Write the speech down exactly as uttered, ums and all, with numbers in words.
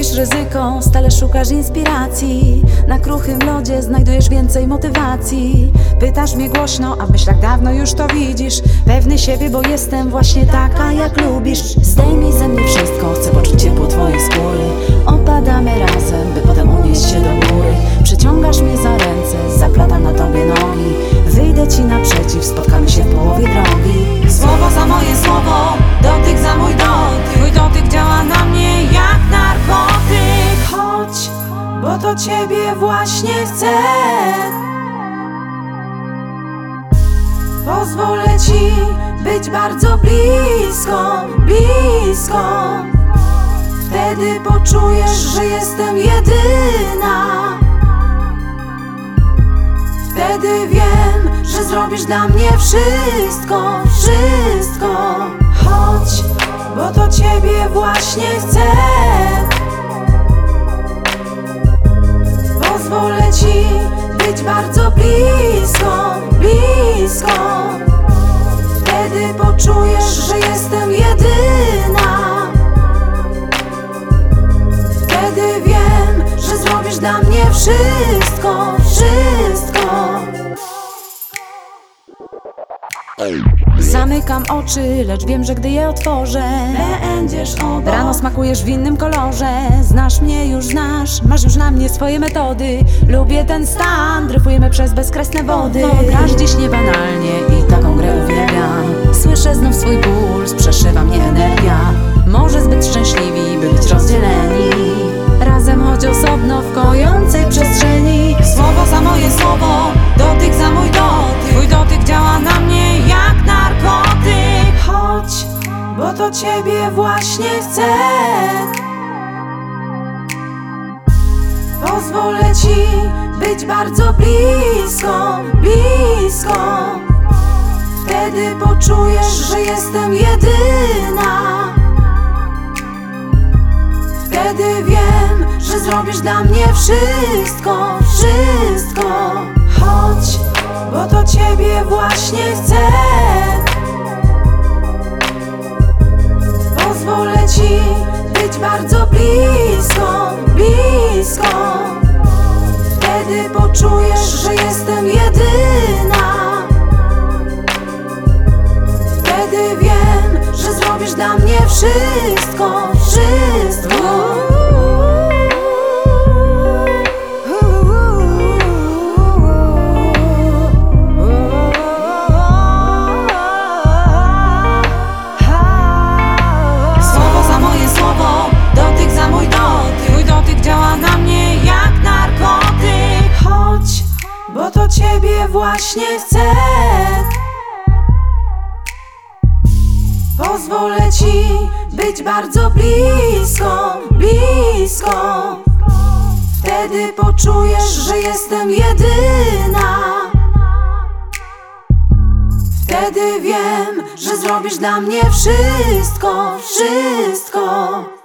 Lubisz ryzyko, stale szukasz inspiracji. Na kruchym lodzie znajdujesz więcej motywacji. Pytasz mnie głośno, a w myślach dawno już to widzisz. Pewny siebie, bo jestem właśnie taka jak lubisz. Zdejmij ze mnie wszystko, chcę poczuć ciepło twojej skóry. Opadamy razem, by potem unieść się do góry. Przyciągasz mnie za ręce, zaplatam na tobie nogi. Wyjdę ci naprzeciw, spotkamy się w połowie drogi. Słowo za moje słowo, dotyk za mój dotyk. Twój dotyk działa na mnie jak narkotyk. Chodź, bo to ciebie właśnie chcę. Pozwolę ci być bardzo blisko, blisko. Wtedy poczujesz, że jestem jedyna. Wtedy wiem, że zrobisz dla mnie wszystko, wszystko. Chodź, bo to ciebie właśnie chcę. Pozwolę ci być bardzo blisko, blisko. Wtedy poczujesz, że jestem jedyna. Wtedy wiem, że zrobisz dla mnie wszystko, wszystko. Zamykam oczy, lecz wiem, że gdy je otworzę, będziesz obok. Rano smakujesz w innym kolorze. Znasz mnie, już znasz, masz już na mnie swoje metody. Lubię ten stan, dryfujemy przez bezkresne wody. Grasz dziś niebanalnie i taką grę uwielbiam. Słyszę znów swój puls, przeszywa mnie energia. Może zbyt szczęśliwi, by być rozdzieleni. Razem choć osobno w kojącej przestrzeni. Słowo za moje słowo, dotyk za mój dotyk. Twój dotyk działa na mnie jak narkotyk. Chodź, bo to ciebie właśnie chcę. Pozwolę ci być bardzo blisko, blisko. Wtedy poczujesz, że jestem jedyna. Wtedy wiem, że zrobisz dla mnie wszystko, wszystko. Chodź, bo to ciebie właśnie chcę. Pozwolę ci być bardzo blisko, blisko. Wtedy poczujesz, że jestem jedyna. Wtedy wiem, że zrobisz dla mnie wszystko, wszystko. Słowo za moje słowo, dotyk za mój dotyk. Twój dotyk działa na mnie jak narkotyk. Chodź, bo to ciebie właśnie chcę. Pozwolę ci być bardzo blisko, blisko. Wtedy poczujesz, że jestem jedyna. Wtedy wiem, że zrobisz dla mnie wszystko, wszystko.